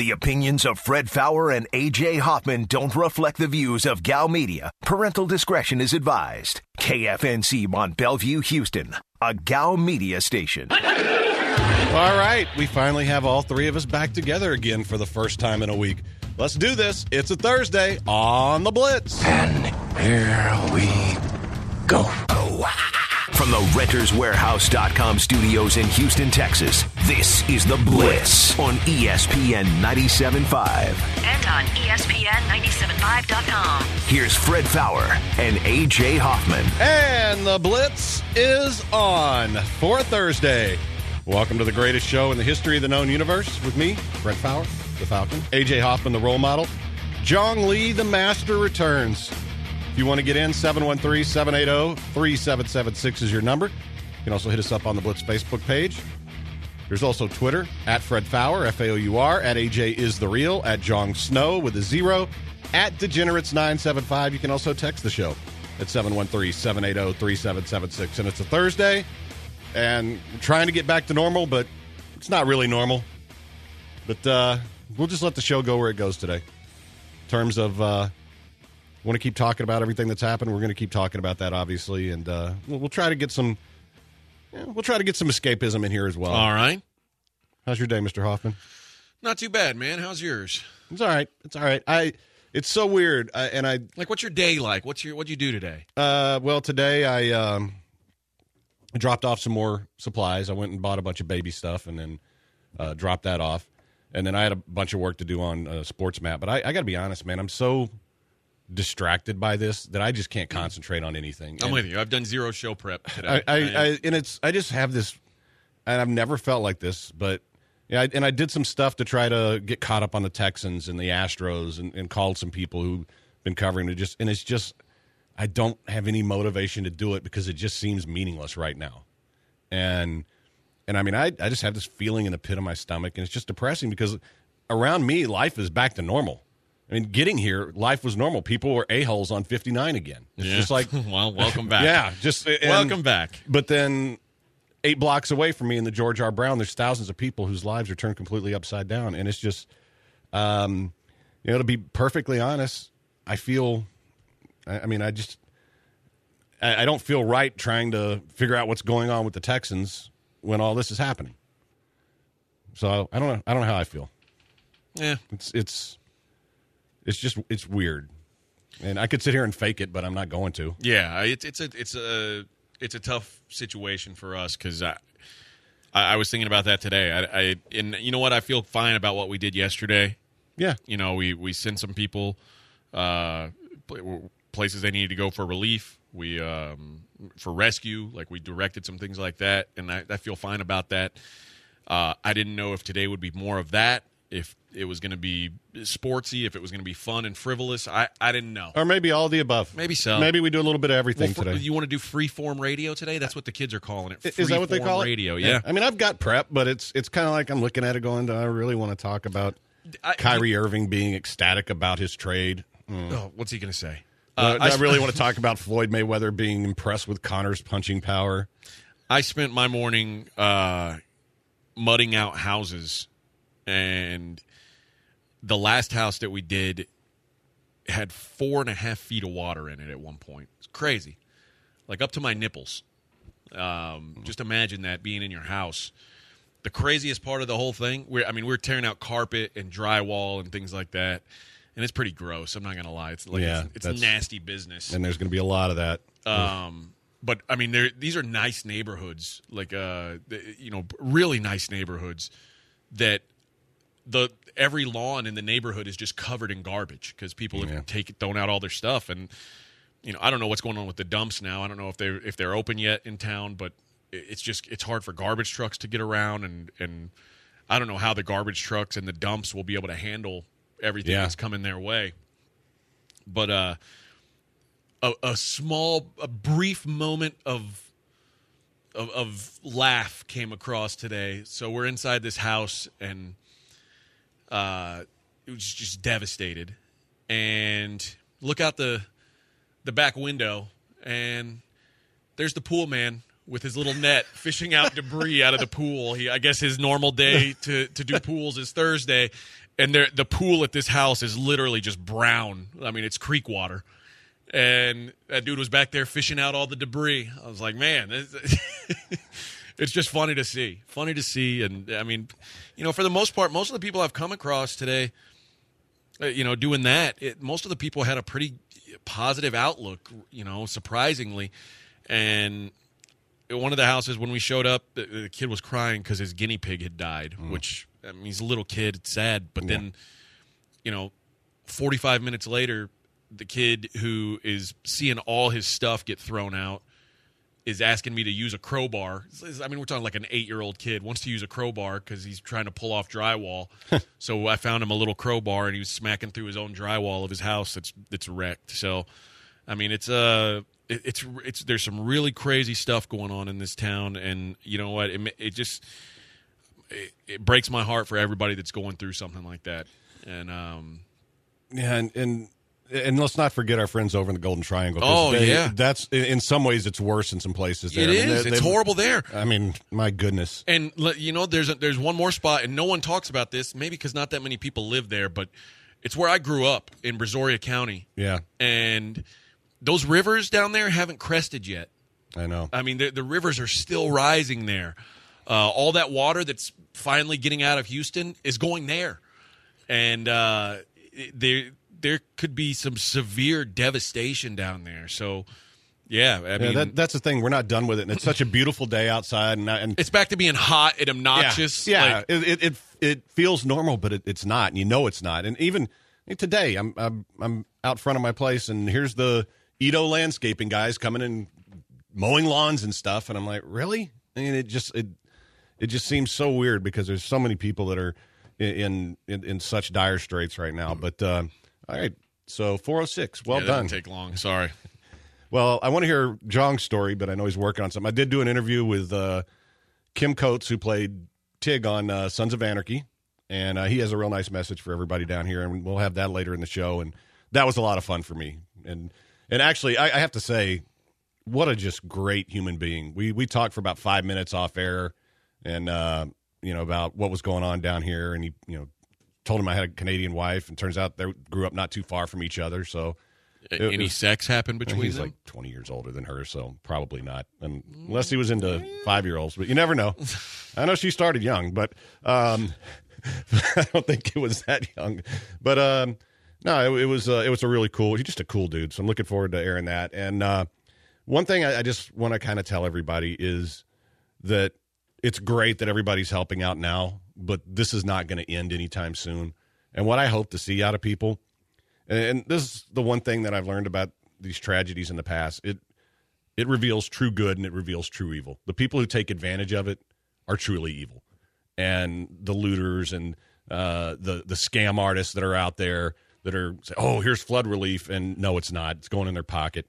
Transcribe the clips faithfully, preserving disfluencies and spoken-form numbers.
The opinions of Fred Faour and A J Hoffman don't reflect the views of Gal Media. Parental discretion is advised. K F N C Mont Bellevue, Houston, a Gal Media station. All right, we finally have all three of us back together again for the first time in a week. Let's do this. It's a Thursday on the Blitz. And here we go. From the Renters Warehouse dot com studios in Houston, Texas, this is The Blitz on E S P N ninety-seven point five. And on E S P N ninety-seven point five dot com. Here's Fred Faour and A J Hoffman. And The Blitz is on for a Thursday. Welcome to the greatest show in the history of the known universe with me, Fred Faour, the Falcon, A J Hoffman, the role model. Jong Lee, the master, returns. If you want to get in, seven one three, seven eight zero, three seven seven six is your number. You can also hit us up on the Blitz Facebook page. There's also Twitter, at Fred Faour, F A O U R, at A J is the real, at Jong Snow with a zero, at Degenerates nine seven five. You can also text the show at seven one three, seven eight zero, three seven seven six. And it's a Thursday, and we're trying to get back to normal, but it's not really normal. But uh, we'll just let the show go where it goes today. In terms of... Uh, want to keep talking about everything that's happened. We're going to keep talking about that, obviously, and uh, we'll, we'll try to get some. Yeah, we'll try to get some escapism in here as well. All right. How's your day, Mister Hoffman? Not too bad, man. How's yours? It's all right. It's all right. I. It's so weird, I, and I like. What's your day like? What's your What'd you do today? Uh, well, today I um, dropped off some more supplies. I went and bought a bunch of baby stuff, and then uh, dropped that off. And then I had a bunch of work to do on uh, Sports Map. But I, I got to be honest, man. I'm so distracted by this that I just can't concentrate on anything. I'm and with you. I've done zero show prep today. I, I, I and it's I just have this, and I've never felt like this, but yeah, I, and I did some stuff to try to get caught up on the Texans and the Astros, and, and called some people who've been covering it. Just and it's just I don't have any motivation to do it because it just seems meaningless right now, and and I mean I I just have this feeling in the pit of my stomach, and it's just depressing because around me life is back to normal. I mean, getting here, life was normal. People were a-holes on fifty-nine again. It's yeah. just like... well, welcome back. Yeah. just and, Welcome back. But then eight blocks away from me in the George R. Brown, there's thousands of people whose lives are turned completely upside down. And it's just, um, you know, to be perfectly honest, I feel... I, I mean, I just... I, I don't feel right trying to figure out what's going on with the Texans when all this is happening. So, I don't know. I don't know how I feel. Yeah. It's... it's It's just it's weird, and I could sit here and fake it, but I'm not going to. Yeah, it's it's a it's a it's a tough situation for us because I, I I was thinking about that today. I, I and you know what, I feel fine about what we did yesterday. Yeah, you know, we we sent some people uh, places they needed to go for relief. We um, for rescue, like we directed some things like that, and I, I feel fine about that. Uh, I didn't know if today would be more of that. If it was going to be sportsy, if it was going to be fun and frivolous, I, I didn't know. Or maybe all the above. Maybe so. Maybe we do a little bit of everything well, for, today. You want to do free-form radio today? That's what the kids are calling it. Is that what they call it? Radio, yeah. yeah. I mean, I've got prep, but it's it's kind of like I'm looking at it going, do I really want to talk about I, Kyrie I, Irving being ecstatic about his trade? Mm. Oh, what's he going to say? Uh, do I, I really want to talk about Floyd Mayweather being impressed with Conor's punching power? I spent my morning uh, mudding out houses, and the last house that we did had four and a half feet of water in it at one point. It's crazy. Like up to my nipples. Um, just imagine that being in your house. The craziest part of the whole thing, we're, I mean, we're tearing out carpet and drywall and things like that, and it's pretty gross. I'm not going to lie. It's like yeah, it's, it's nasty business. And there's going to be a lot of that. Um, but, I mean, these are nice neighborhoods, like, uh, you know, really nice neighborhoods that the every lawn in the neighborhood is just covered in garbage because people yeah. have taken thrown out all their stuff. And, you know, I don't know what's going on with the dumps now. I don't know if they're, if they're open yet in town, but it's just it's hard for garbage trucks to get around. And, and I don't know how the garbage trucks and the dumps will be able to handle everything yeah. that's coming their way. But uh, a, a small, a brief moment of, of of laugh came across today. So we're inside this house, and uh, it was just devastated. And look out the the back window, and there's the pool man with his little net fishing out debris out of the pool. He, I guess his normal day to, to do pools is Thursday. and there the pool at this house is literally just brown. I mean, it's creek water. And that dude was back there fishing out all the debris. I was like, man, this, it's just funny to see. Funny to see. And, I mean, you know, for the most part, most of the people I've come across today, uh, you know, doing that, it, most of the people had a pretty positive outlook, you know, surprisingly. And one of the houses, when we showed up, the, the kid was crying because his guinea pig had died, mm. which, I mean, he's a little kid. It's sad. But yeah. then, you know, forty-five minutes later, the kid who is seeing all his stuff get thrown out is asking me to use a crowbar. I mean, we're talking like an eight-year-old kid wants to use a crowbar because he's trying to pull off drywall. So I found him a little crowbar, and he was smacking through his own drywall of his house that's that's wrecked. So, I mean, it's uh, it, it's it's there's some really crazy stuff going on in this town, and you know what? It it just it, it breaks my heart for everybody that's going through something like that. And um, yeah, and. and And let's not forget our friends over in the Golden Triangle. Oh, they, yeah. That's, in some ways, it's worse in some places there. It I mean, is. It's horrible there. I mean, my goodness. And, you know, there's a, there's one more spot, and no one talks about this, maybe because not that many people live there, but it's where I grew up in Brazoria County. Yeah. And those rivers down there haven't crested yet. I know. I mean, the, the rivers are still rising there. Uh, all that water that's finally getting out of Houston is going there. And uh, they there could be some severe devastation down there. So, yeah, I mean, yeah, that, that's the thing. We're not done with it, and it's such a beautiful day outside, and, and it's back to being hot and obnoxious. Yeah, yeah. Like, it, it it it feels normal, but it, it's not, and you know it's not. And even today, I'm I'm I'm out front of my place, and here's the Edo landscaping guys coming and mowing lawns and stuff, and I'm like, really? I mean, it just it it just seems so weird because there's so many people that are in in, in such dire straits right now. But uh, all right, so four oh six, well yeah, done. Didn't take long. Sorry. Well, I want to hear Jong's story, but I know he's working on something. I did do an interview with uh, Kim Coates, who played Tig on uh, Sons of Anarchy, and uh, he has a real nice message for everybody down here, and we'll have that later in the show. And that was a lot of fun for me. And and actually, I, I have to say, what a just great human being. We we talked for about five minutes off air, and uh, you know about what was going on down here, and he you know told him I had a Canadian wife, and turns out they grew up not too far from each other, so. It, Any was, sex happened between he's them? He's like twenty years older than her, so probably not. And unless he was into five-year-olds, but you never know. I know she started young, but um, I don't think it was that young. But um, no, it, it was uh, it was a really cool. He's just a cool dude, so I'm looking forward to airing that. And uh, one thing I, I just want to kind of tell everybody is that it's great that everybody's helping out now, but this is not going to end anytime soon. And what I hope to see out of people. And this is the one thing that I've learned about these tragedies in the past. It it reveals true good and it reveals true evil. The people who take advantage of it are truly evil. And the looters and uh, the, the scam artists that are out there that are, say, oh, here's flood relief. And no, it's not. It's going in their pocket.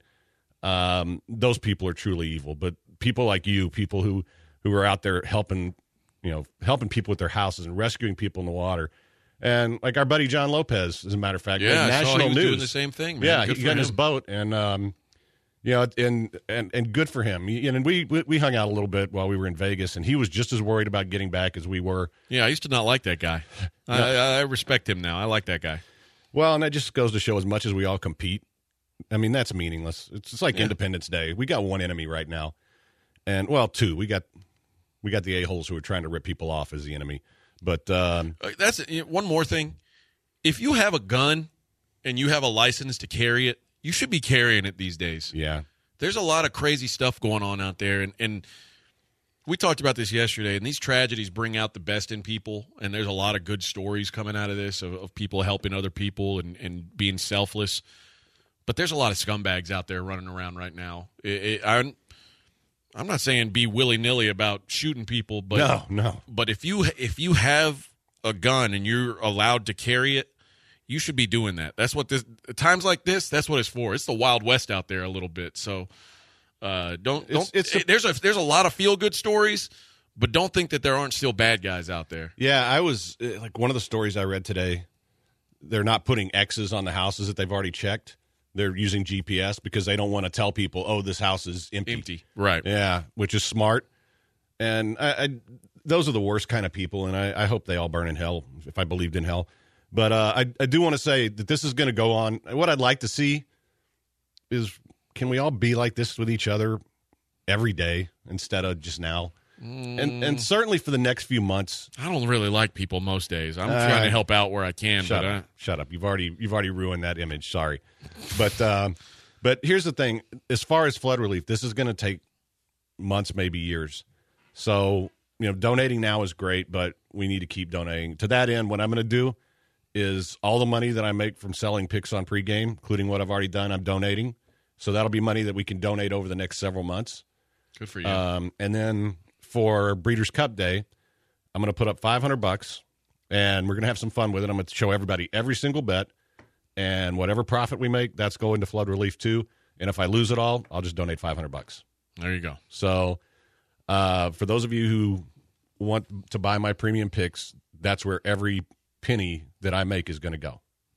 Um, those people are truly evil. But people like you, people who, who are out there helping, you know, helping people with their houses and rescuing people in the water. And like our buddy John Lopez, as a matter of fact, yeah, national I saw he was news doing the same thing. Man. Yeah, good he got in his him. boat, and um, you know, and and and good for him. And we we hung out a little bit while we were in Vegas, and he was just as worried about getting back as we were. Yeah, I used to not like that guy. I, no. I, I respect him now. I like that guy. Well, and that just goes to show, as much as we all compete, I mean, that's meaningless. It's just like yeah. Independence Day. We got one enemy right now, and well, two. We got we got the a-holes who are trying to rip people off as the enemy. But um, that's one more thing. If you have a gun and you have a license to carry it, you should be carrying it these days. Yeah. There's a lot of crazy stuff going on out there. And, and we talked about this yesterday, and these tragedies bring out the best in people. And there's a lot of good stories coming out of this of, of people helping other people and, and being selfless. But there's a lot of scumbags out there running around right now. It, it, I'm, I'm not saying be willy-nilly about shooting people, but no, no. But if you if you have a gun and you're allowed to carry it, you should be doing that. That's what this times like this. That's what it's for. It's the Wild West out there a little bit. So uh, don't don't. It's, it's a, there's a there's a lot of feel good stories, but don't think that there aren't still bad guys out there. Yeah, I was like one of the stories I read today. They're not putting X's on the houses that they've already checked. They're using G P S because they don't want to tell people, oh, this house is empty. Empty, right. Yeah, which is smart. And I, I, those are the worst kind of people, and I, I hope they all burn in hell, if I believed in hell. But uh, I, I do want to say that this is going to go on. What I'd like to see is, can we all be like this with each other every day instead of just now? Mm. And and certainly for the next few months. I don't really like people most days. I'm uh, trying to help out where I can. Shut but up! I... Shut up! You've already you've already ruined that image. Sorry, but um, but here's the thing: as far as flood relief, this is going to take months, maybe years. So you know, donating now is great, but we need to keep donating. To that end, what I'm going to do is all the money that I make from selling picks on pregame, including what I've already done, I'm donating. So that'll be money that we can donate over the next several months. Good for you. Um, and then for Breeders' Cup Day, I'm going to put up five hundred bucks, and we're going to have some fun with it. I'm going to show everybody every single bet, and whatever profit we make, that's going to flood relief too. And if I lose it all, I'll just donate five hundred bucks. There you go. So uh, for those of you who want to buy my premium picks, that's where every penny that I make is going to go.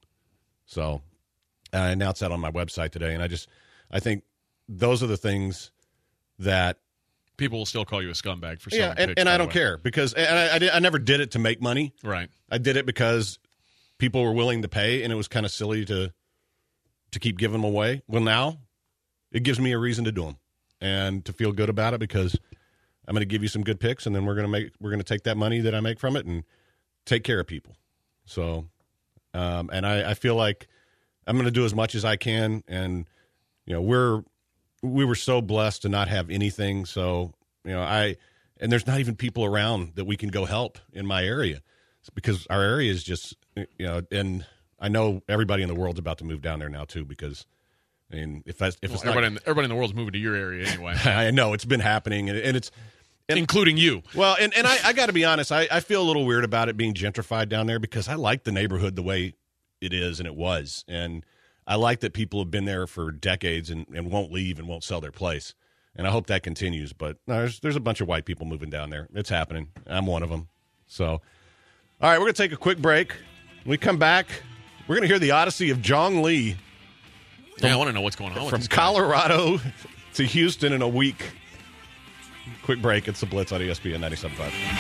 So I announced that on my website today, and I just I think those are the things that people will still call you a scumbag for selling yeah, and, picks, and I don't way. care because and I, I, did, I never did it to make money. Right. I did it because people were willing to pay, and it was kind of silly to to keep giving them away. Well, now it gives me a reason to do them and to feel good about it because I'm going to give you some good picks, and then we're going to make we're going to take that money that I make from it and take care of people. So, um, and I, I feel like I'm going to do as much as I can, and you know we're we were so blessed to not have anything. So you know I and there's not even people around that we can go help in my area it's because our area is just you know and I know everybody in the world's about to move down there now too because I mean if that's if well, it's everybody not, in, everybody in the world's moving to your area anyway. I know it's been happening and, and it's. And, including you. Well, and, and I, I got to be honest, I, I feel a little weird about it being gentrified down there because I like the neighborhood the way it is and it was. And I like that people have been there for decades and, and won't leave and won't sell their place. And I hope that continues. But no, there's, there's a bunch of white people moving down there. It's happening. I'm one of them. So, all right, we're going to take a quick break. When we come back, we're going to hear the odyssey of Jong Lee. From, yeah, I want to know what's going on with From this guy. Colorado to Houston in a week. Quick break. It's the Blitz on E S P N ninety-seven point five.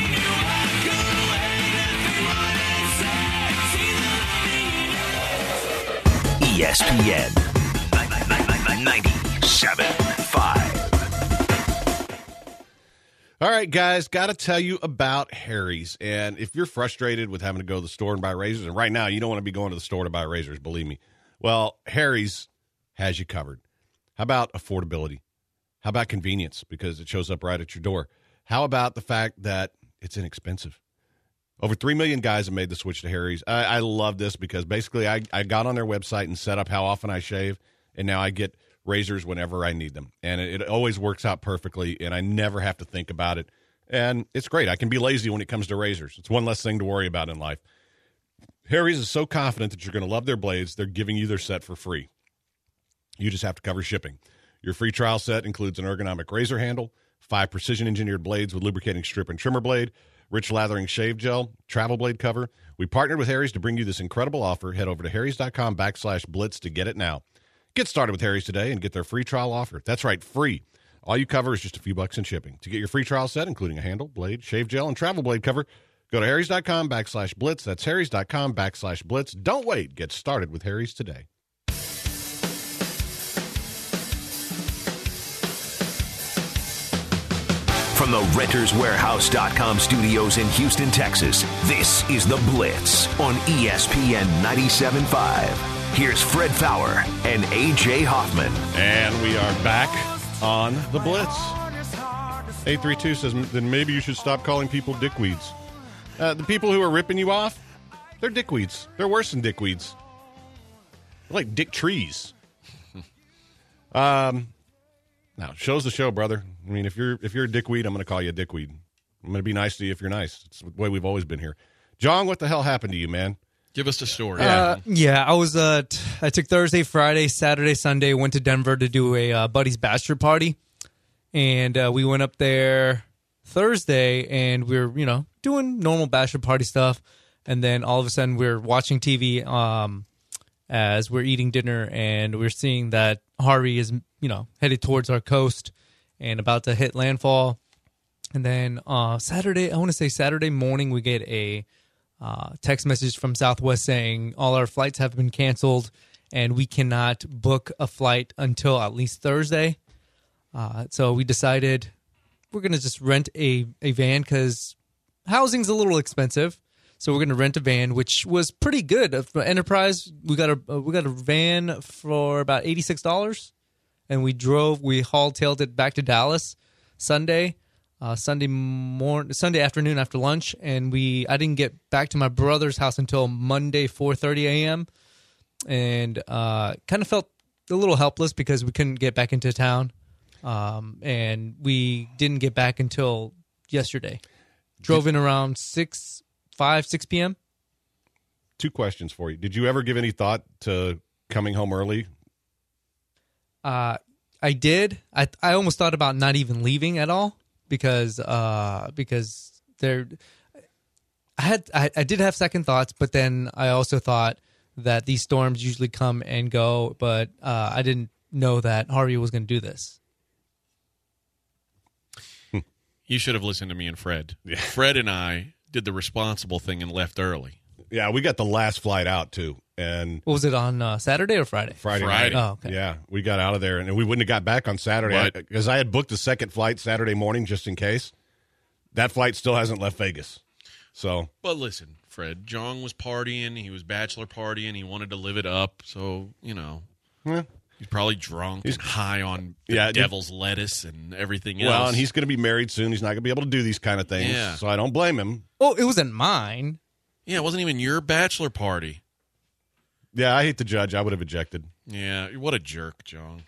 E S P N ninety-seven point five. All right, guys, got to tell you about Harry's. And if you're frustrated with having to go to the store and buy razors, and right now you don't want to be going to the store to buy razors, believe me, well, Harry's has you covered. How about affordability? How about convenience, because it shows up right at your door? How about the fact that it's inexpensive? Over three million guys have made the switch to Harry's. I, I love this because basically I, I got on their website and set up how often I shave, and now I get razors whenever I need them. And it, it always works out perfectly, and I never have to think about it. And it's great. I can be lazy when it comes to razors. It's one less thing to worry about in life. Harry's is so confident that you're going to love their blades, they're giving you their set for free. You just have to cover shipping. Your free trial set includes an ergonomic razor handle, five precision-engineered blades with lubricating strip and trimmer blade, rich lathering shave gel, travel blade cover. We partnered with Harry's to bring you this incredible offer. Head over to harrys.com backslash blitz to get it now. Get started with Harry's today and get their free trial offer. That's right, free. All you cover is just a few bucks in shipping. To get your free trial set, including a handle, blade, shave gel, and travel blade cover, go to harrys.com backslash blitz. That's harrys.com backslash blitz. Don't wait. Get started with Harry's today. From the Renters Warehouse dot com studios in Houston, Texas, this is The Blitz on E S P N ninety-seven point five. Here's Fred Fowler and A J Hoffman. And we are back on The Blitz. eight three two says, then maybe you should stop calling people dickweeds. Uh, the people who are ripping you off, they're dickweeds. They're worse than dickweeds. They're like dick trees. um... Now, show's the show, brother. I mean, if you're if you're a dickweed, I'm going to call you a dickweed. I'm going to be nice to you if you're nice. It's the way we've always been here. John, what the hell happened to you, man? Give us the story. Uh, yeah, I was. Uh, t- I took Thursday, Friday, Saturday, Sunday. Went to Denver to do a uh, buddy's bachelor party, and uh, we went up there Thursday, and we were, you know, doing normal bachelor party stuff, and then all of a sudden we're watching T V um, as we're eating dinner, and we're seeing that Harvey is, you know, headed towards our coast and about to hit landfall. And then uh, Saturday, I want to say Saturday morning, we get a uh, text message from Southwest saying all our flights have been canceled and we cannot book a flight until at least Thursday. Uh, so we decided we're going to just rent a, a van because housing's a little expensive. So we're going to rent a van, which was pretty good. For Enterprise, we got a we got a van for about eighty-six dollars, and we drove, we haul-tailed it back to Dallas Sunday. Uh, Sunday morning, Sunday afternoon after lunch, and we I didn't get back to my brother's house until Monday four thirty a.m. and uh, kind of felt a little helpless because we couldn't get back into town, um, and we didn't get back until yesterday. Drove in around six, five, six p.m. Two questions for you. Did you ever give any thought to coming home early? Uh, I did. I I almost thought about not even leaving at all. Because uh, because there, I had I, I did have second thoughts, but then I also thought that these storms usually come and go, but uh, I didn't know that Harvey was going to do this. You should have listened to me and Fred. Yeah. Fred and I did the responsible thing and left early. Yeah, we got the last flight out too, and what was it on uh, Saturday or Friday? Friday. Friday. Night. Oh, okay. Yeah, we got out of there, and we wouldn't have got back on Saturday because I, I had booked a second flight Saturday morning just in case. That flight still hasn't left Vegas. So, but listen, Fred, Jong was partying. He was bachelor partying. He wanted to live it up. So you know, yeah. he's probably drunk He's, and high on the yeah, devil's lettuce and everything else. Well, and he's going to be married soon. He's not going to be able to do these kind of things. Yeah. So I don't blame him. Oh, it wasn't mine. Yeah, it wasn't even your bachelor party. Yeah, I hate to judge. I would have ejected. Yeah, what a jerk, Jong.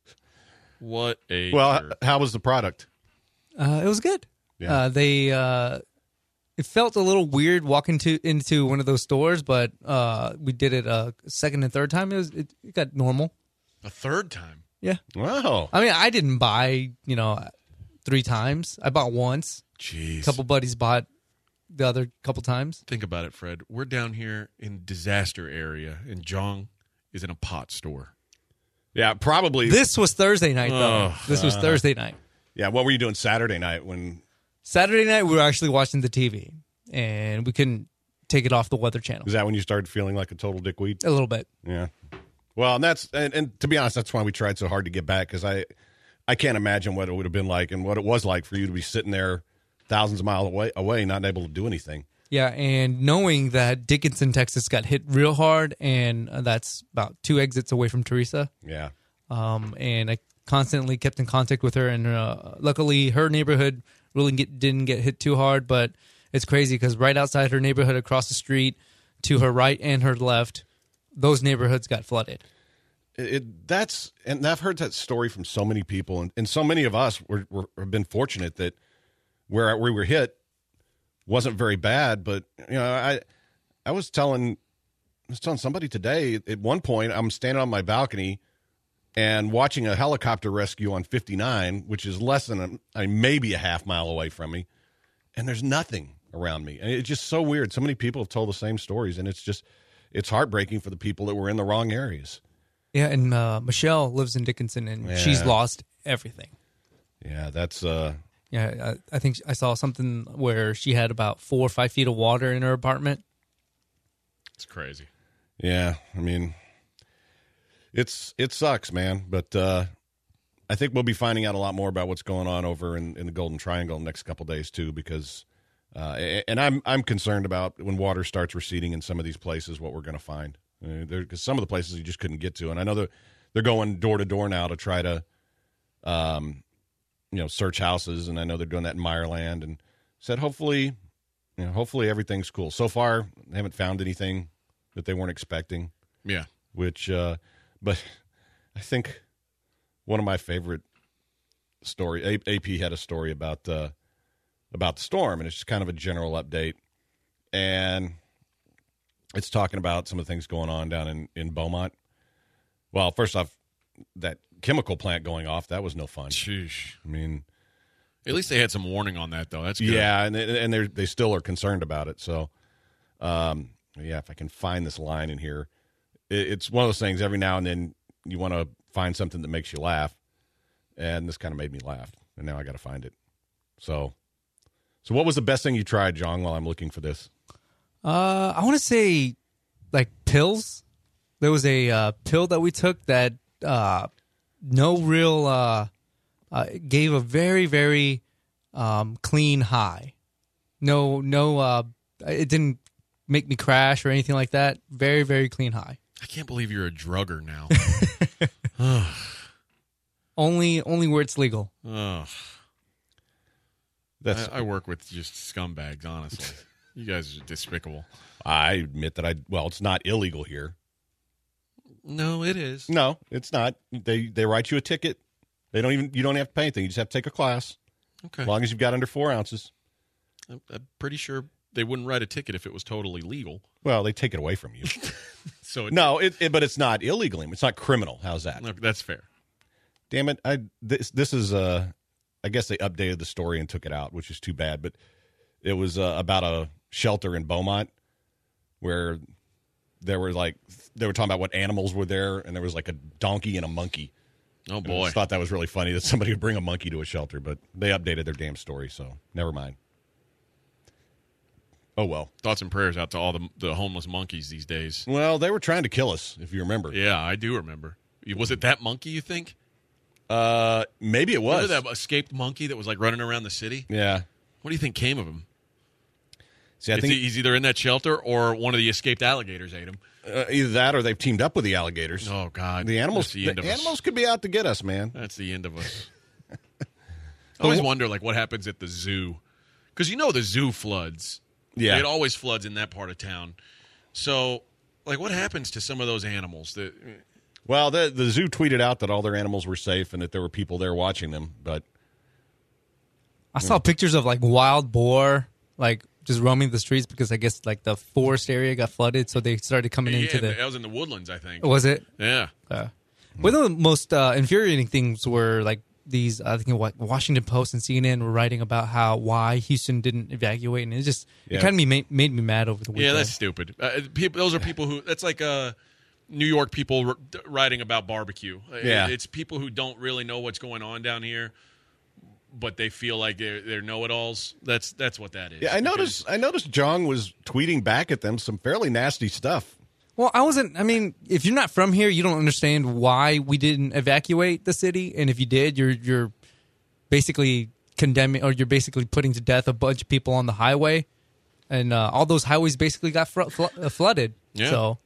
What a well. jerk. How was the product? Uh, it was good. Yeah. Uh, they uh, it felt a little weird walking to into one of those stores, but uh, we did it a second and third time. It was it, it got normal. A third time. Yeah. Wow. I mean, I didn't buy you know three times. I bought once. Jeez. A couple buddies bought the other couple times. Think about it, Fred. We're down here in disaster area, and Jong is in a pot store. Yeah, probably. This was Thursday night, though. Oh, this was uh, Thursday night. Yeah, what were you doing Saturday night when? Saturday night, we were actually watching the T V, and we couldn't take it off the Weather Channel. Is that when you started feeling like a total dickweed? A little bit. Yeah. Well, and that's and, and to be honest, that's why we tried so hard to get back because I, I can't imagine what it would have been like and what it was like for you to be sitting there, thousands of miles away, away, not able to do anything. Yeah, and knowing that Dickinson, Texas, got hit real hard, and that's about two exits away from Teresa. Yeah. Um, and I constantly kept in contact with her, and uh, luckily her neighborhood really get, didn't get hit too hard. But it's crazy because right outside her neighborhood, across the street, to her right and her left, those neighborhoods got flooded. It, it that's and I've heard that story from so many people, and, and so many of us were, were have been fortunate that where we were hit wasn't very bad. But you know, I I was telling I was telling somebody today at one point I'm standing on my balcony and watching a helicopter rescue on fifty-nine, which is less than a, I mean, maybe a half mile away from me, and there's nothing around me. And it's just so weird. So many people have told the same stories, and it's just it's heartbreaking for the people that were in the wrong areas. Yeah, and uh, Michelle lives in Dickinson, and Yeah. she's lost everything. Yeah, that's uh, Yeah, I, I think I saw something where she had about four or five feet of water in her apartment. It's crazy. yeah. I mean, it's it sucks, man. But uh, I think we'll be finding out a lot more about what's going on over in, in the Golden Triangle in the next couple of days too, because uh, and I'm I'm concerned about when water starts receding in some of these places, what we're going to find. Uh, there, because some of the places you just couldn't get to, and I know they're they're going door to door now to try to, um, you know, search houses, and I know they're doing that in Meyerland, and said hopefully, you know, hopefully everything's cool. So far, they haven't found anything that they weren't expecting. Yeah. Which, uh, but I think one of my favorite story, A- AP had a story about uh, about the storm, and it's just kind of a general update, and it's talking about some of the things going on down in, in Beaumont. Well, first off, that chemical plant going off, that was no fun. Sheesh. I mean, At least they had some warning on that, though. That's good. yeah, and and they they still are concerned about it. So, um, yeah, if I can find this line in here, it, it's one of those things. Every now and then you want to find something that makes you laugh, and this kind of made me laugh, and now I got to find it. So, so what was the best thing you tried, John? While I'm looking for this, Uh, I want to say like pills. There was a uh, pill that we took that uh, no real uh, uh, gave a very very um, clean high. No, no, uh, it didn't make me crash or anything like that. Very very clean high. I can't believe you're a drugger now. only only where it's legal. Ugh. That's I, I work with just scumbags, honestly. You guys are despicable. I admit that I well, it's not illegal here. No, it is. No, it's not. They they write you a ticket. They don't even you don't have to pay anything. You just have to take a class. Okay. As long as you've got under four ounces. I'm, I'm pretty sure they wouldn't write a ticket if it was totally legal. Well, they take it away from you. So it, No, it, it, but it's not illegal. It's not criminal. How's that? no, that's fair. Damn it! I this this is uh, I guess they updated the story and took it out, which is too bad. But it was uh, about a shelter in Beaumont where there were like they were talking about what animals were there, and there was like a donkey and a monkey. Oh And I boy. just thought that was really funny that somebody would bring a monkey to a shelter, but they updated their damn story, so never mind. Oh well. Thoughts and prayers out to all the the homeless monkeys these days. Well, they were trying to kill us, if you remember. Yeah, I do remember. Was it that monkey, you think? Uh, maybe it was. Remember that escaped monkey that was like running around the city? Yeah. What do you think came of him? See, I It's- think he's either in that shelter or one of the escaped alligators ate him. uh, either that or they've teamed up with the alligators. Oh, God. The animals, That's the the end of animals us. could be out to get us, man. That's the end of us. I always wonder, like, what happens at the zoo. Because you know the zoo floods. Yeah. It always floods in that part of town. So, like, what happens to some of those animals? That Well, the the zoo tweeted out that all their animals were safe and that there were people there watching them, but I saw pictures of like wild boar, like just roaming the streets because I guess like the forest area got flooded, so they started coming yeah, into the. that was in the woodlands, I think. Was it? Yeah. Uh, one of the most uh, infuriating things were like these. I think what Washington Post and C N N were writing about how why Houston didn't evacuate, and it just Yeah. it kind of made, made me mad over the weekend. Yeah, that's stupid. Uh, people, those are people who. That's like uh, New York people r- writing about barbecue. Uh, Yeah. It's people who don't really know what's going on down here, but they feel like they're, they're know-it-alls. That's that's what that is. yeah, I Because- noticed I noticed Jong was tweeting back at them some fairly nasty stuff. Well, I wasn't. I mean, if you're not from here, you don't understand why we didn't evacuate the city, and if you did, you're you're basically condemning, or you're basically putting to death a bunch of people on the highway, and uh, all those highways basically got fr- fl- uh, flooded. Yeah. So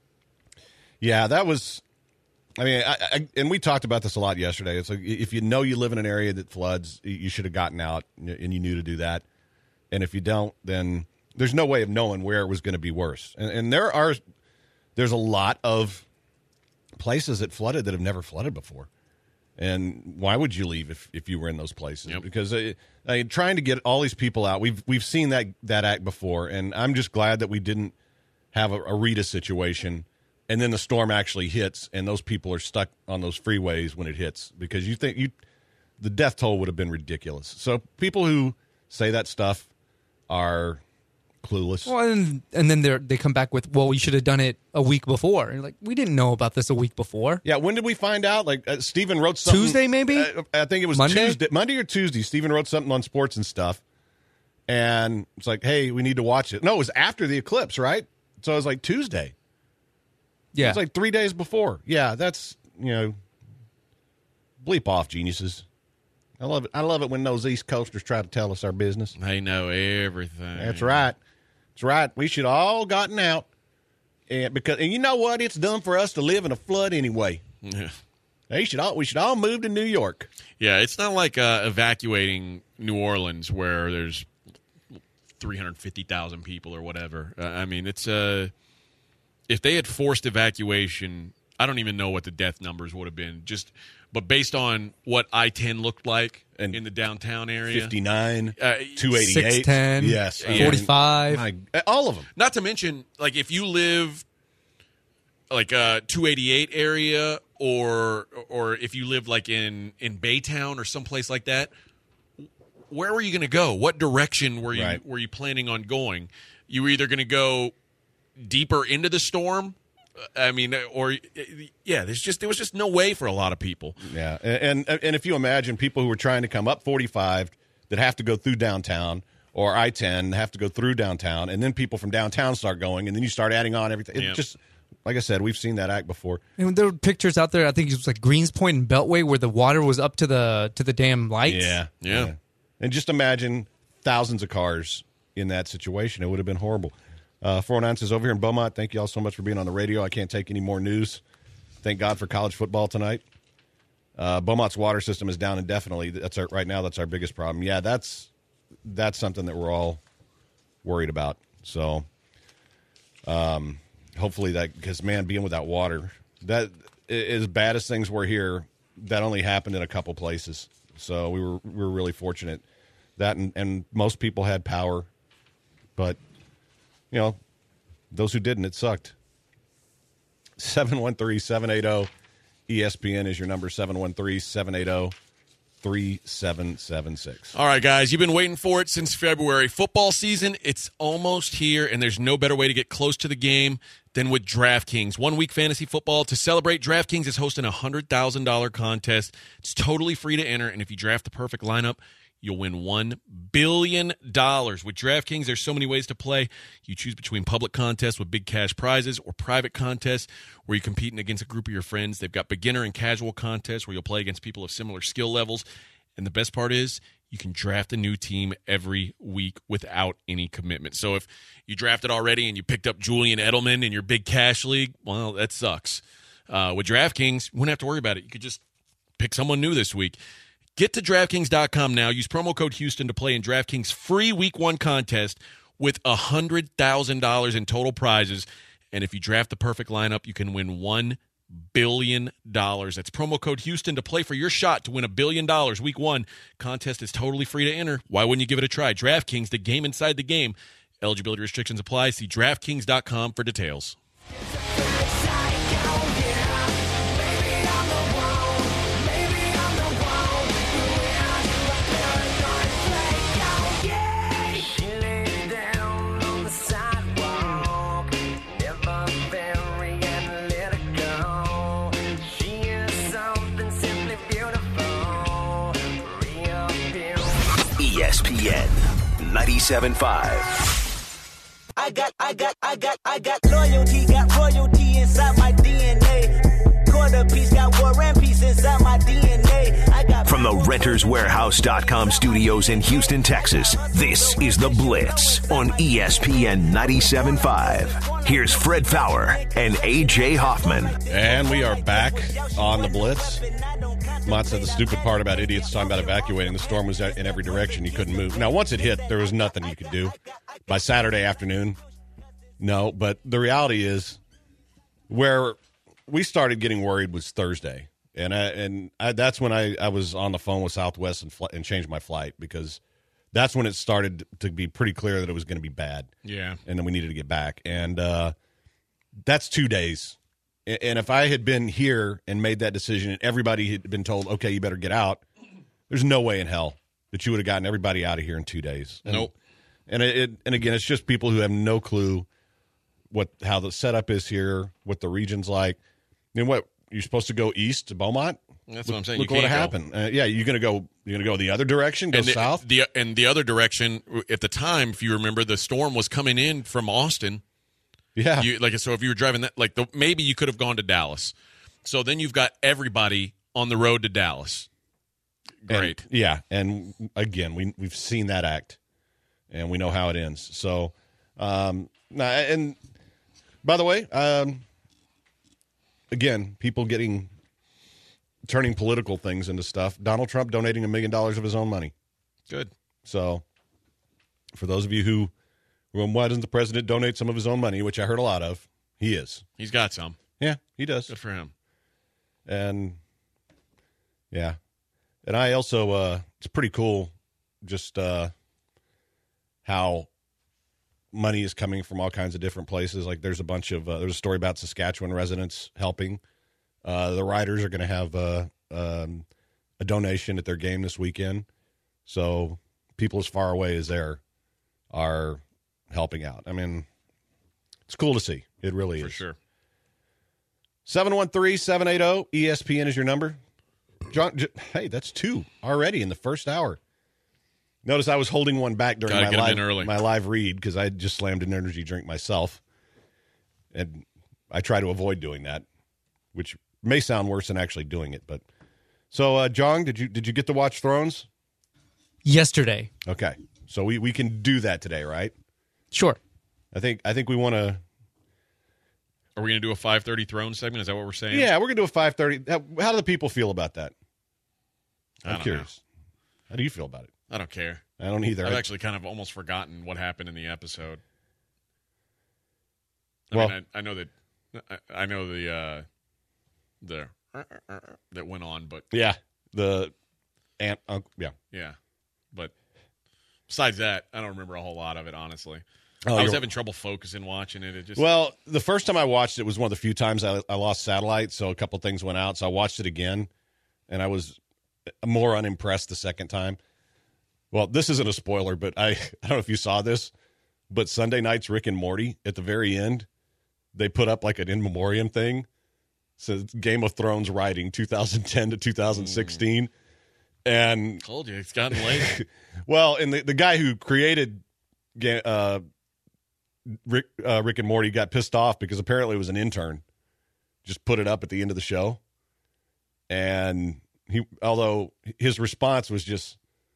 Yeah, that was. I mean, I, I, and we talked about this a lot yesterday. It's like if you know you live in an area that floods, you should have gotten out, and you knew to do that. And if you don't, then there's no way of knowing where it was going to be worse. And, and there are, there's a lot of places that flooded that have never flooded before. And why would you leave if, if you were in those places? Yep. Because uh, I mean, trying to get all these people out, we've we've seen that that act before, and I'm just glad that we didn't have a, a Rita situation. And then the storm actually hits, and those people are stuck on those freeways when it hits because you think you, the death toll would have been ridiculous. So people who say that stuff are clueless. well, and, and then they they come back with, well, you should have done it a week before. And you're like, we didn't know about this a week before. Yeah, when did we find out? Like uh, Stephen wrote something Tuesday, maybe? Uh, I think it was Monday? Tuesday, Monday or Tuesday. Stephen wrote something on sports and stuff, and it's like, hey, we need to watch it. No, it was after the eclipse, right? So it was like Tuesday. Yeah, It's like three days before. Yeah, that's, you know, bleep off, geniuses. I love it. I love it when those East Coasters try to tell us our business. They know everything. That's right. That's right. We should all gotten out, and because and you know what? It's done for us to live in a flood anyway. Yeah. They should all. We should all move to New York. Yeah, it's not like uh, evacuating New Orleans where there's three hundred fifty thousand people or whatever. Uh, I mean, it's uh, if they had forced evacuation, I don't even know what the death numbers would have been. Just, but based on what I ten looked like And in the downtown area, Fifty-nine, Uh, two eighty-eight, six ten, yes, I mean, forty-five. my- all of them. not to mention, like if you live like uh two eighty-eight area, or or if you live like in in Baytown or someplace like that, where were you going to go? What direction were you Right. were you planning on going? You were either going to go deeper into the storm, I mean, or yeah, there's just there was just no way for a lot of people. Yeah, and, and and if you imagine people who are trying to come up forty-five that have to go through downtown, or I ten have to go through downtown, and then people from downtown start going, and then you start adding on everything. It Yep. just, like I said, we've seen that act before. And there were pictures out there. I think it was like Greens Point and Beltway, where the water was up to the to the damn lights. Yeah, Yeah. And just imagine thousands of cars in that situation. It would have been horrible. Uh, four oh nine says, over here in Beaumont, thank you all so much for being on the radio. I can't take any more news. Thank God for college football tonight. Uh, Beaumont's water system is down indefinitely. That's our, right now, that's our biggest problem. Yeah, that's that's something that we're all worried about. So um, hopefully that, because, man, being without water, that as bad as things were here, that only happened in a couple places. So we were we were really fortunate. That and, and most people had power, but, you know, those who didn't, it sucked. seven one three, seven eight zero, E S P N is your number, seven one three, seven eight zero, three seven seven six. All right, guys, you've been waiting for it since February. Football season, it's almost here, and there's no better way to get close to the game than with DraftKings. One week fantasy football. To celebrate, DraftKings is hosting a one hundred thousand dollars contest. It's totally free to enter, and if you draft the perfect lineup, you'll win one billion dollars. With DraftKings, there's so many ways to play. You choose between public contests with big cash prizes or private contests where you're competing against a group of your friends. They've got beginner and casual contests where you'll play against people of similar skill levels. And the best part is you can draft a new team every week without any commitment. So if you drafted already and you picked up Julian Edelman in your big cash league, well, that sucks. Uh, with DraftKings, you wouldn't have to worry about it. You could just pick someone new this week. Get to DraftKings dot com now. Use promo code Houston to play in DraftKings' free Week one contest with one hundred thousand dollars in total prizes. And if you draft the perfect lineup, you can win one billion dollars. That's promo code Houston to play for your shot to win a billion dollars. Week one contest is totally free to enter. Why wouldn't you give it a try? DraftKings, the game inside the game. Eligibility restrictions apply. See DraftKings dot com for details. E S P N ninety-seven point five. I got, I got, I got, I got loyalty, got royalty inside my D N A. Quarter piece, got war and peace inside my D N A. I got From the Renters Warehouse dot com studios in Houston, Texas, this is The Blitz on E S P N ninety-seven point five. Here's Fred Faour and A J Hoffman. And we are back on the Blitz. Mott said the stupid part about idiots talking about evacuating. The storm was in every direction. You couldn't move. Now, once it hit, there was nothing you could do. By Saturday afternoon, no. But the reality is where we started getting worried was Thursday. And I, and I, that's when I, I was on the phone with Southwest and, fl- and changed my flight, because that's when it started to be pretty clear that it was going to be bad. Yeah. And then we needed to get back. And uh, that's two days. And if I had been here and made that decision and everybody had been told, okay, you better get out, there's no way in hell that you would have gotten everybody out of here in two days. And, Nope. And it, it and again, it's just people who have no clue what how the setup is here, what the region's like. And what, you're supposed to go east to Beaumont? That's look, what I'm saying. Look You what can't go. happened. Uh, yeah, you're gonna go. You're gonna go the other direction. Go and the, south. The, and the other direction, at the time, if you remember, the storm was coming in from Austin. Yeah. You, like so, if you were driving that, like the, maybe you could have gone to Dallas. So then you've got everybody on the road to Dallas. Great. And, yeah, and again, we we've seen that act, and we know how it ends. So, um, nah, and by the way, um, again, people getting turning political things into stuff. Donald Trump donating a million dollars of his own money. Good. So, for those of you who, well, why doesn't the president donate some of his own money, which I heard a lot of, he is. He's got some. Yeah, he does. Good for him. And yeah, and I also uh, it's pretty cool, just uh, how money is coming from all kinds of different places. Like there's a bunch of uh, there's a story about Saskatchewan residents helping. Uh, the Riders are going to have uh, um, a donation at their game this weekend, so people as far away as there are helping out. I mean, it's cool to see. It really For is. sure. seven one three, seven eight zero, E S P N is your number. John, J- hey, that's two already in the first hour. Notice I was holding one back during Gotta my get 'em live, in early. my live read because I had just slammed an energy drink myself. And I try to avoid doing that, which may sound worse than actually doing it. But so, uh, John, did you did you get to watch Thrones? Yesterday. Okay, so we, we can do that today, right? Sure. I think I think we want to. Are we going to do a five thirty throne segment? Is that what we're saying? Yeah, we're gonna do a five thirty. How, how do the people feel about that? I I'm don't curious. How do you feel about it? know. I don't care. I don't either. I've I- actually kind of almost forgotten what happened in the episode. I Well- mean, I, I know that I, I know the uh, the that went on, but yeah, the aunt, uncle, yeah. yeah, but besides that, I don't remember a whole lot of it. Honestly, Oh, I was you're- having trouble focusing watching it. It just Well, the first time I watched it was one of the few times I, I lost satellite, so a couple things went out. So I watched it again, and I was more unimpressed the second time. Well, this isn't a spoiler, but I, I don't know if you saw this, but Sunday night's Rick and Morty, at the very end, they put up like an in memoriam thing. Says Game of Thrones writing two thousand ten to two thousand sixteen. And told you it's gotten late. well, and the, the guy who created Ga- uh, Rick, uh, Rick and Morty got pissed off because apparently it was an intern. Just put it up at the end of the show. And he, although his response was just,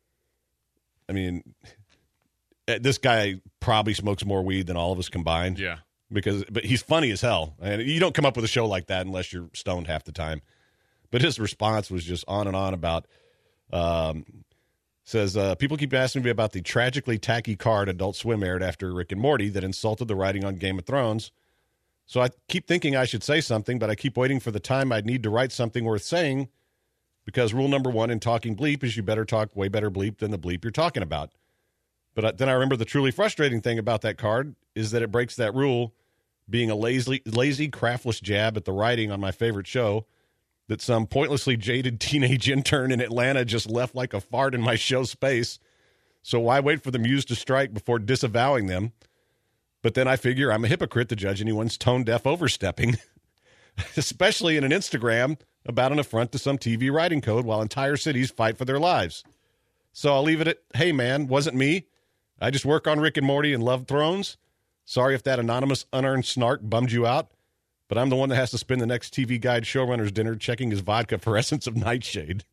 I mean, this guy probably smokes more weed than all of us combined. Yeah. Because, but he's funny as hell. And you don't come up with a show like that unless you're stoned half the time. But his response was just on and on about, um, says, uh, people keep asking me about the tragically tacky card Adult Swim aired after Rick and Morty that insulted the writing on Game of Thrones. So I keep thinking I should say something, but I keep waiting for the time I'd need to write something worth saying, because rule number one in talking bleep is you better talk way better bleep than the bleep you're talking about. But then I remember the truly frustrating thing about that card is that it breaks that rule, being a lazy, lazy, craftless jab at the writing on my favorite show that some pointlessly jaded teenage intern in Atlanta just left like a fart in my show space. So why wait for the muse to strike before disavowing them? But then I figure I'm a hypocrite to judge anyone's tone-deaf overstepping, especially in an Instagram about an affront to some T V writing code while entire cities fight for their lives. So I'll leave it at, hey, man, wasn't me. I just work on Rick and Morty and love Thrones. Sorry if that anonymous unearned snark bummed you out, but I'm the one that has to spend the next T V Guide showrunner's dinner checking his vodka for essence of nightshade.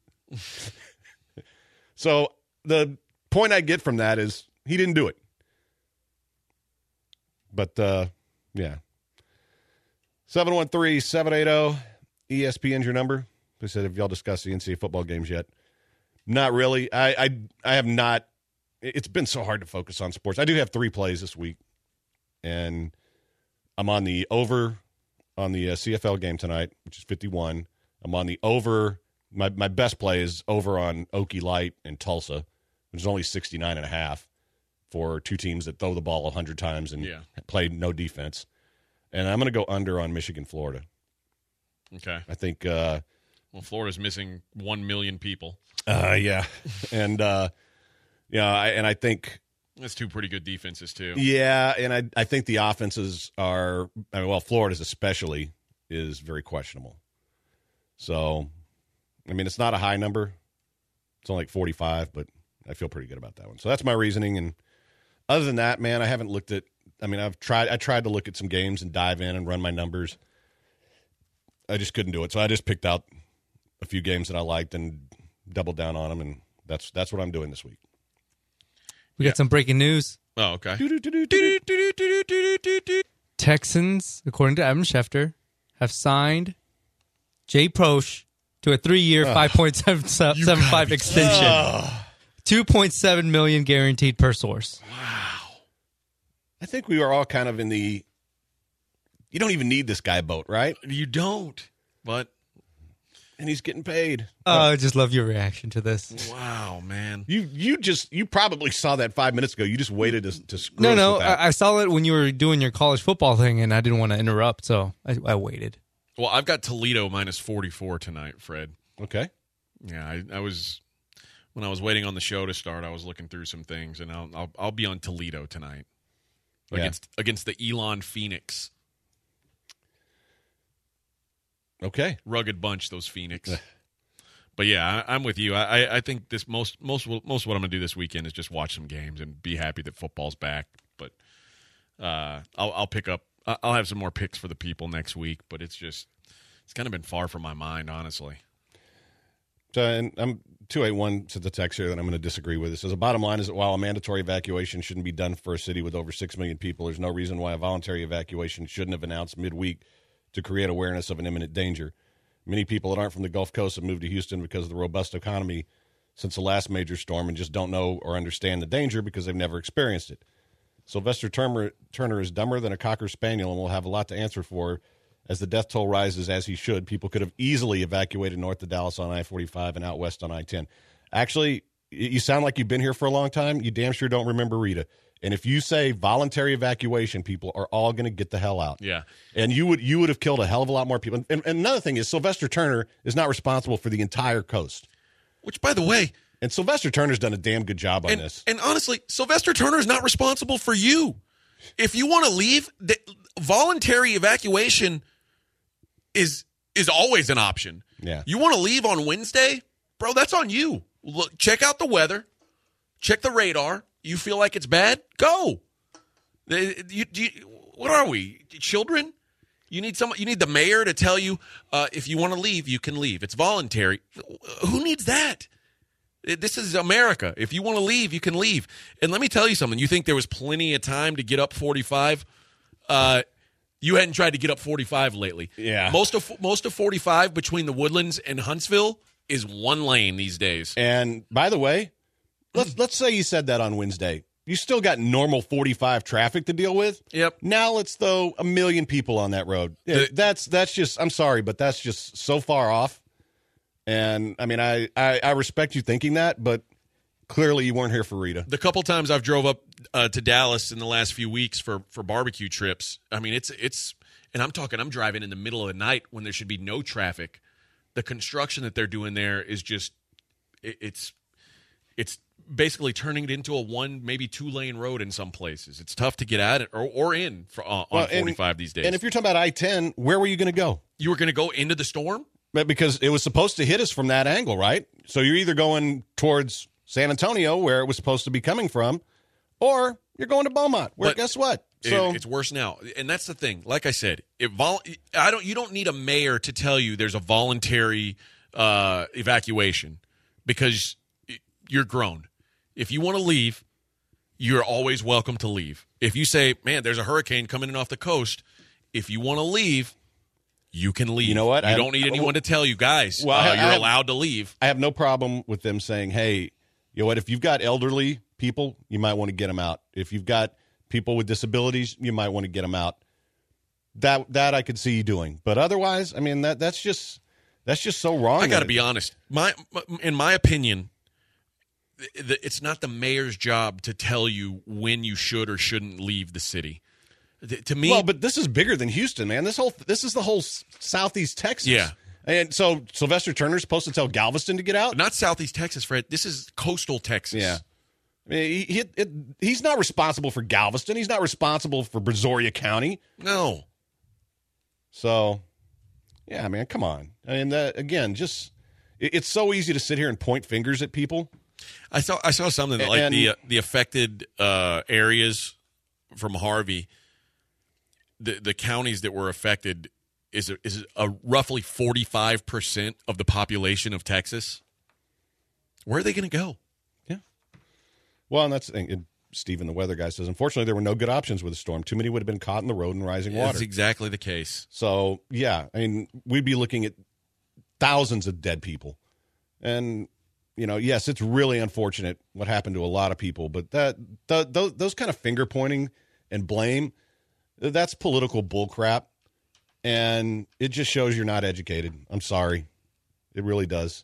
So the point I get from that is he didn't do it. But, uh, yeah. seven one three, seven eight zero, E S P N's your number. They said, have y'all discussed the N C double A football games yet? Not really. I, I, I have not. It's been so hard to focus on sports. I do have three plays this week, and I'm on the over on the uh, C F L game tonight, which is fifty-one. I'm on the over. My, my best play is over on Okie Light and Tulsa, which is only sixty-nine and a half for two teams that throw the ball one hundred times and Yeah. play no defense. And I'm going to go under on Michigan, Florida. Okay. I think, uh, Well, Florida's missing one million people. uh, yeah. and, uh, yeah, I, and I think, That's two pretty good defenses, too. yeah, and I, I think the offenses are, I mean, well, Florida's especially is very questionable. So, I mean, it's not a high number. It's only like forty-five, but I feel pretty good about that one. So that's my reasoning. And other than that, man, I haven't looked at, I mean, I've tried, I tried to look at some games and dive in and run my numbers. I just couldn't do it. So I just picked out a few games that I liked and doubled down on them. And that's, that's what I'm doing this week. We got some breaking news. Oh, okay. Texans, according to Adam Schefter, have signed Jay Prosch to a three-year, five point seven seven five extension. two point seven million dollars guaranteed per source. I think we are all kind of in the, you don't even need this guy boat, right? You don't, but And he's getting paid. Oh, I just love your reaction to this. wow, man. You you just, you probably saw that five minutes ago. You just waited to, to screw No, us no, with that. I, I saw it when you were doing your college football thing, and I didn't want to interrupt, so I, I waited. Well, I've got Toledo minus forty-four tonight, Fred. Okay. Yeah, I, I was when I was waiting on the show to start. I was looking through some things, and I'll I'll, I'll be on Toledo tonight Yeah. against against the Elon Phoenix. Okay. Rugged bunch, those Phoenix. but yeah, I, I'm with you. I, I think this most most most of what I'm going to do this weekend is just watch some games and be happy that football's back. But uh, I'll, I'll pick up. I'll have some more picks for the people next week. But it's just it's kind of been far from my mind, honestly. So, and I'm two eight one to the text here that I'm going to disagree with. It says the bottom line is that while a mandatory evacuation shouldn't be done for a city with over six million people, there's no reason why a voluntary evacuation shouldn't have announced midweek to create awareness of an imminent danger. Many people that aren't from the Gulf Coast have moved to Houston because of the robust economy since the last major storm and just don't know or understand the danger because they've never experienced it. Sylvester Turner, Turner is dumber than a Cocker Spaniel and will have a lot to answer for as the death toll rises, as he should. People could have easily evacuated north of Dallas on I forty-five and out west on I ten. Actually, you sound like you've been here for a long time. You damn sure don't remember Rita. And if you say voluntary evacuation, people are all going to get the hell out. Yeah. And you would you would have killed a hell of a lot more people. And, and another thing is Sylvester Turner is not responsible for the entire coast. Which, by the way, and Sylvester Turner's done a damn good job on and, this. And honestly, Sylvester Turner's not responsible for you. If you want to leave, the voluntary evacuation is is always an option. Yeah. You want to leave on Wednesday? Bro, that's on you. Look, check out the weather. Check the radar. You feel like it's bad? Go. You, you, what are we? Children? You need some. You need the mayor to tell you uh, if you want to leave, you can leave. It's voluntary. Who needs that? This is America. If you want to leave, you can leave. And let me tell you something. You think there was plenty of time to get up forty-five? Uh, you hadn't tried to get up forty-five lately. Yeah. Most of most of forty-five between the Woodlands and Huntsville is one lane these days. And by the way, let's let's say you said that on Wednesday. You still got normal forty-five traffic to deal with. Yep. Now let's throw a million people on that road. The- that's that's just. I'm sorry, but that's just so far off. And I mean, I, I, I respect you thinking that, but clearly you weren't here for Rita. The couple times I've drove up uh, to Dallas in the last few weeks for, for barbecue trips, I mean, it's it's, and I'm talking, I'm driving in the middle of the night when there should be no traffic. The construction that they're doing there is just, it, it's, it's basically turning it into a one, maybe two lane road in some places. It's tough to get at it or, or in for, uh, on Well, and- forty-five these days. And if you're talking about I ten, where were you going to go? You were going to go into the storm? But because it was supposed to hit us from that angle, right? So you're either going towards San Antonio, where it was supposed to be coming from, or you're going to Beaumont, where But guess what? It- So it's worse now, and that's the thing. Like I said, it vol- I don't. You don't need a mayor to tell you there's a voluntary uh, evacuation because you're grown. If you want to leave, you're always welcome to leave. If you say, "Man, there's a hurricane coming in off the coast," if you want to leave, you can leave. You know what? You I- don't need anyone to tell you, guys. Well, I- uh, I you're have- allowed to leave. I have no problem with them saying, hey, you know what? If you've got elderly people, you might want to get them out. If you've got people with disabilities, you might want to get them out. That that I could see you doing. But otherwise, I mean, that that's just that's just so wrong. I got to that be it- honest. My, in my opinion, th- th- it's not the mayor's job to tell you when you should or shouldn't leave the city. Th- to me, Well, but this is bigger than Houston, man. This whole this is the whole s- southeast Texas. Yeah. And so Sylvester Turner's supposed to tell Galveston to get out? not Southeast Texas, Fred. This is coastal Texas. Yeah. I mean, he, he, it, he's not responsible for Galveston. He's not responsible for Brazoria County. No. So, yeah, man, come on. I mean, that, again, just it, it's so easy to sit here and point fingers at people. I saw I saw something that like And- the uh, the affected uh, areas from Harvey, the the counties that were affected is a, is a roughly forty-five percent of the population of Texas. Where are they going to go? Well, and that's and Stephen, the weather guy, says, unfortunately, there were no good options with the storm. Too many would have been caught in the road in rising water. That's exactly the case. So, yeah, I mean, we'd be looking at thousands of dead people. And, you know, yes, it's really unfortunate what happened to a lot of people, but that the, those, those kind of finger pointing and blame, that's political bullcrap. And it just shows you're not educated. I'm sorry. It really does.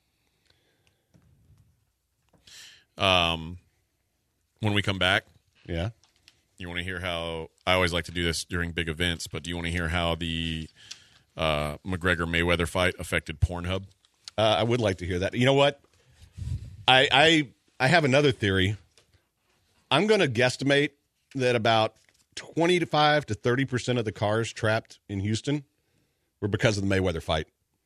Um, when we come back, Yeah. you want to hear how I always like to do this during big events, but do you want to hear how the uh, McGregor Mayweather fight affected Pornhub? Uh, I would like to hear that. You know what? I I I have another theory. I'm going to guesstimate that about twenty-five to thirty percent of the cars trapped in Houston were because of the Mayweather fight.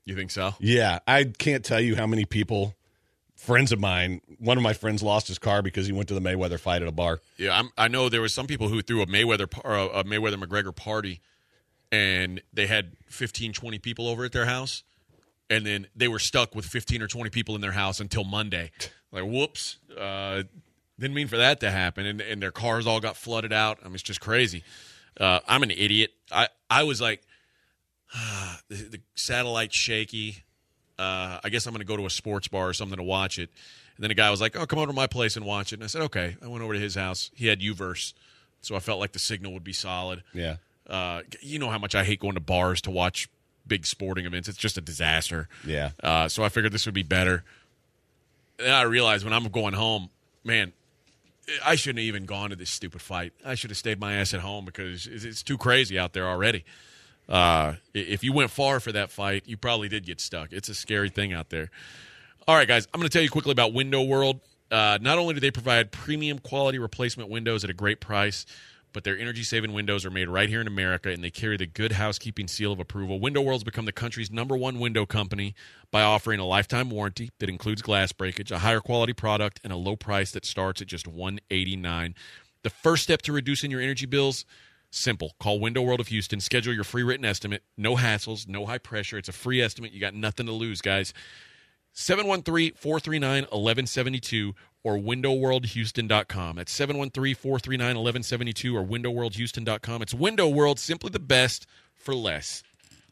You think so? Yeah, I can't tell you how many people, friends of mine, one of my friends lost his car because he went to the Mayweather fight at a bar. Yeah, I'm, I know there was some people who threw a Mayweather par- a Mayweather McGregor party, and they had fifteen, twenty people over at their house, and then they were stuck with fifteen or twenty people in their house until Monday. Like, whoops, uh, didn't mean for that to happen, and, and their cars all got flooded out. I mean, it's just crazy. Uh, I'm an idiot. I, I was like, ah, the, the satellite's shaky. Uh, I guess I'm going to go to a sports bar or something to watch it. And then a guy was like, oh, come over to my place and watch it. And I said, okay. I went over to his house. He had U-verse, so I felt like the signal would be solid. Yeah. Uh, you know how much I hate going to bars to watch big sporting events. It's just a disaster. Yeah. Uh, so I figured this would be better. And I realized when I'm going home, man, I shouldn't have even gone to this stupid fight. I should have stayed my ass at home because it's too crazy out there already. Uh, if you went far for that fight, you probably did get stuck. It's a scary thing out there. All right, guys, I'm going to tell you quickly about Window World. Uh, not only do they provide premium quality replacement windows at a great price, but their energy-saving windows are made right here in America, and they carry the Good Housekeeping seal of approval. Window World's become the country's number one window company by offering a lifetime warranty that includes glass breakage, a higher quality product, and a low price that starts at just one hundred eighty-nine dollars. The first step to reducing your energy bills, simple. Call Window World of Houston. Schedule your free written estimate. No hassles, no high pressure. It's a free estimate. You got nothing to lose, guys. seven one three, four three nine, one one seven two or window world houston dot com. That's seven one three, four three nine, one one seven two or window world houston dot com. It's Window World, simply the best for less.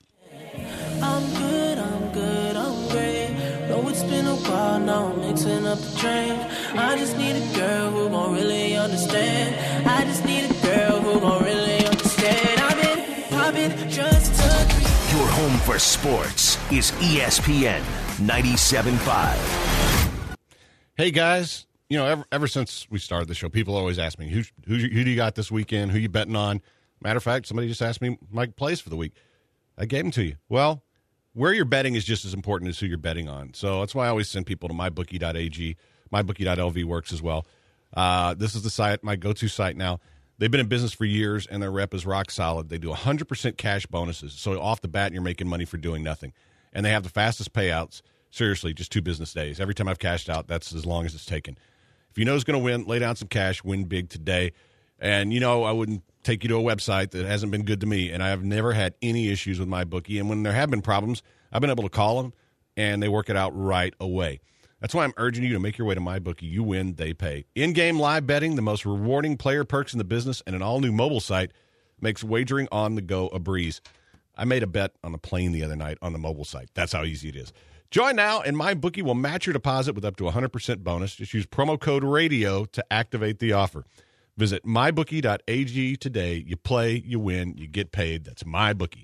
I'm good, I'm good, I'm great. Know it's been a while now, I'm mixing up the drink. I just need a girl who gon' really understand. I just need a girl who gon' really understand. I've been popping just to be. Your home for sports is E S P N ninety-seven point five. Hey, guys, you know, ever, ever since we started the show, people always ask me, who, who, who do you got this weekend? Who you betting on? Matter of fact, somebody just asked me my plays for the week. I gave them to you. Well, where you're betting is just as important as who you're betting on. So that's why I always send people to my bookie dot a g. my bookie dot l v works as well. Uh, this is the site, my go-to site now. They've been in business for years, and their rep is rock solid. They do one hundred percent cash bonuses. So off the bat, you're making money for doing nothing. And they have the fastest payouts. Seriously, just two business days. Every time I've cashed out, that's as long as it's taken. If you know who's going to win, lay down some cash, win big today. And, you know, I wouldn't take you to a website that hasn't been good to me, and I have never had any issues with my bookie. And when there have been problems, I've been able to call them, and they work it out right away. That's why I'm urging you to make your way to MyBookie. You win, they pay. In-game live betting, the most rewarding player perks in the business, and an all-new mobile site makes wagering on the go a breeze. I made a bet on the plane the other night on the mobile site. That's how easy it is. Join now, and MyBookie will match your deposit with up to one hundred percent bonus. Just use promo code RADIO to activate the offer. Visit my bookie dot a g today. You play, you win, you get paid. That's MyBookie.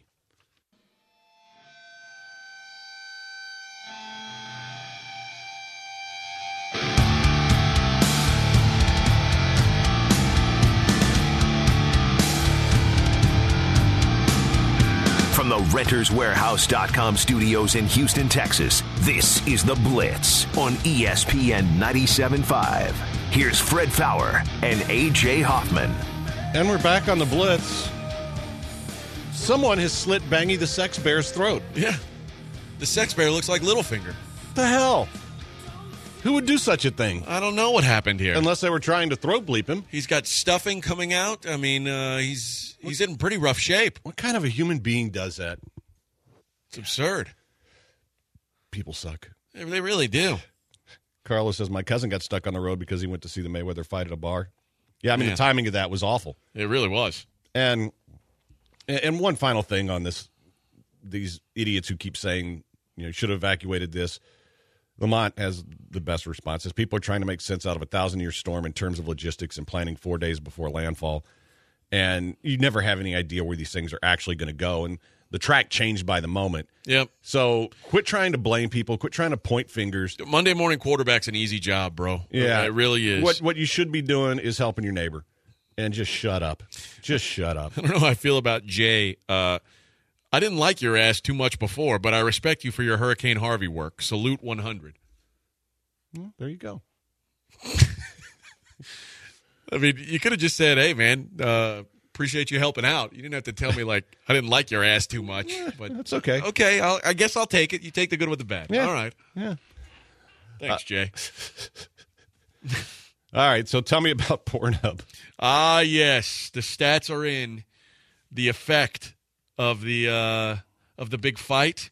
From the renters warehouse dot com studios in Houston, Texas, this is The Blitz on E S P N ninety-seven point five. Here's Fred Faour and A J Hoffman. And we're back on The Blitz. Someone has slit Bangy the Sex Bear's throat. Yeah. The Sex Bear looks like Littlefinger. The hell? Who would do such a thing? I don't know what happened here. Unless they were trying to throat bleep him. He's got stuffing coming out. I mean, uh, he's he's in pretty rough shape. What kind of a human being does that? It's absurd. People suck. They, they really do. Carlos says, my cousin got stuck on the road because he went to see the Mayweather fight at a bar. Yeah, I mean, Yeah. the timing of that was awful. It really was. And and one final thing on this, these idiots who keep saying, you know, should have evacuated this. Lamont has the best responses. People are trying to make sense out of a thousand-year storm in terms of logistics and planning four days before landfall. And you never have any idea where these things are actually going to go. And the track changed by the moment. Yep. So quit trying to blame people. Quit trying to point fingers. Monday morning quarterback's an easy job, bro. Yeah. It really is. What what you should be doing is helping your neighbor. And just shut up. Just shut up. I don't know how I feel about Jay. Uh, I didn't like your ass too much before, but I respect you for your Hurricane Harvey work. Salute one hundred. Well, there you go. I mean, you could have just said, hey, man, uh, appreciate you helping out. You didn't have to tell me, like, I didn't like your ass too much. But That's okay. Okay, I'll, I guess I'll take it. You take the good with the bad. Yeah. All right. Yeah. Thanks, Uh, Jay. All right, so tell me about Pornhub. Ah, yes. The stats are in. The effect of the uh, of the big fight.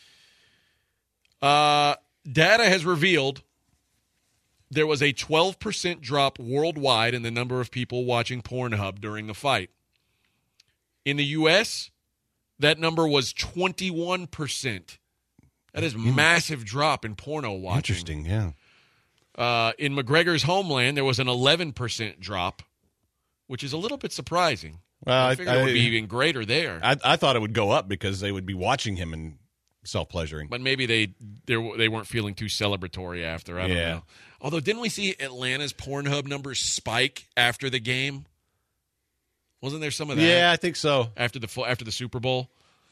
Uh, data has revealed there was a twelve percent drop worldwide in the number of people watching Pornhub during the fight. In the U S, that number was twenty-one percent. That is a massive drop in porno watching. Interesting, yeah. Uh, in McGregor's homeland, there was an eleven percent drop, which is a little bit surprising. Well, I I, figured it would I- be even greater there. I, I thought it would go up because they would be watching him and self-pleasuring. But maybe they they they weren't feeling too celebratory after. I don't Yeah. know. Although, didn't we see Atlanta's Pornhub numbers spike after the game? Wasn't there some of that? Yeah, I think so. After the fu- after the Super Bowl,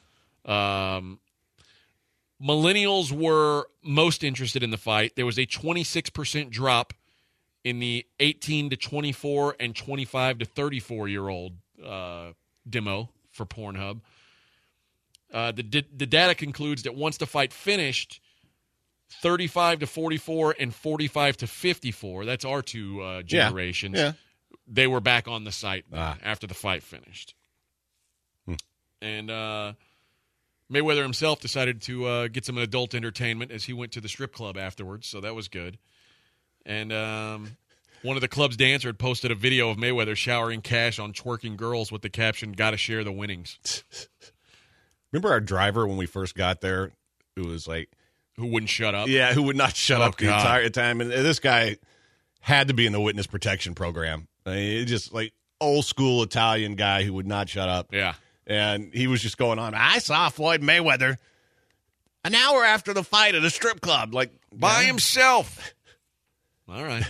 um, millennials were most interested in the fight. There was a twenty-six percent drop in the eighteen to twenty-four and twenty-five to thirty-four year old uh, demo for Pornhub. Uh, the the data concludes that once the fight finished, thirty-five to forty-four and forty-five to fifty-four, that's our two uh, generations, Yeah. they were back on the site Ah. after the fight finished. Hmm. And uh, Mayweather himself decided to uh, get some adult entertainment as he went to the strip club afterwards, so that was good. And um, one of the club's dancer had posted a video of Mayweather showering cash on twerking girls with the caption, "Gotta share the winnings." Remember our driver when we first got there who was like, Who wouldn't shut up? yeah, who would not shut Oh, up the God. entire time. And this guy had to be in the witness protection program. I mean, just like old school Italian guy who would not shut up. Yeah. And he was just going on. I saw Floyd Mayweather an hour after the fight at a strip club, like By yeah. himself. All right.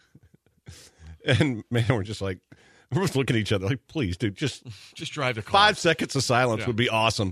And man, we're just like, we're just looking at each other like, please, dude, just Just drive the car. five seconds of silence Yeah. would be awesome.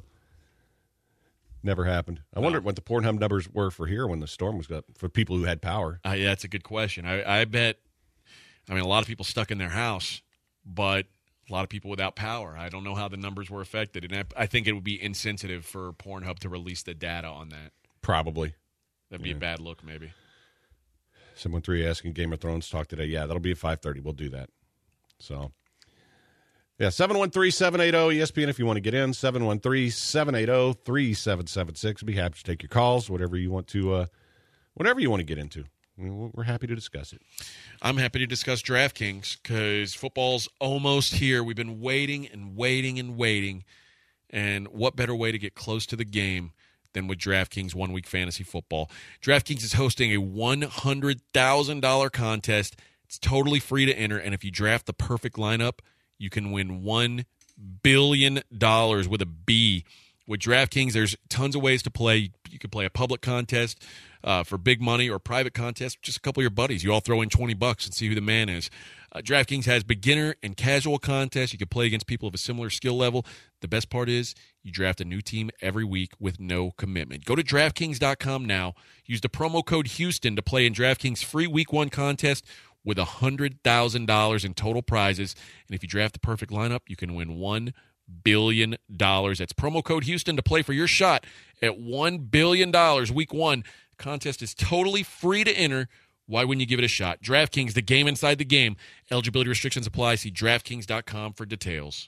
Never happened. I wonder what the Pornhub numbers were for here when the storm was up for people who had power. Uh, yeah, that's a good question. I, I bet, I mean, a lot of people stuck in their house, but a lot of people without power. I don't know how the numbers were affected, and I, I think it would be insensitive for Pornhub to release the data on that. Probably. That'd be Yeah. a bad look, maybe. seven one three asking Game of Thrones talk today. Yeah, that'll be at five thirty. We'll do that. So, yeah, seven one three, seven eight zero E S P N if you want to get in. seven one three, seven eight zero, three seven seven six. Be happy to take your calls, whatever you want to, uh, whatever you want to get into. We're happy to discuss it. I'm happy to discuss DraftKings because football's almost here. We've been waiting and waiting and waiting. And what better way to get close to the game than with DraftKings One Week Fantasy Football? DraftKings is hosting a one hundred thousand dollars contest. It's totally free to enter. And if you draft the perfect lineup, you can win one billion dollars with a B. With DraftKings, there's tons of ways to play. You can play a public contest uh, for big money or a private contest. Just a couple of your buddies. You all throw in twenty bucks and see who the man is. Uh, DraftKings has beginner and casual contests. You can play against people of a similar skill level. The best part is you draft a new team every week with no commitment. Go to DraftKings dot com now. Use the promo code Houston to play in DraftKings' free Week one contest with one hundred thousand dollars in total prizes. And if you draft the perfect lineup, you can win one billion dollars. That's promo code Houston to play for your shot at one billion dollars Week one. The contest is totally free to enter. Why wouldn't you give it a shot? DraftKings, the game inside the game. Eligibility restrictions apply. See DraftKings dot com for details.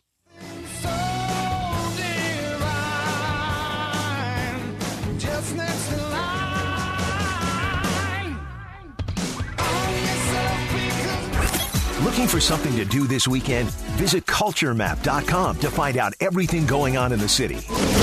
Looking for something to do this weekend? Visit culture map dot com to find out everything going on in the city.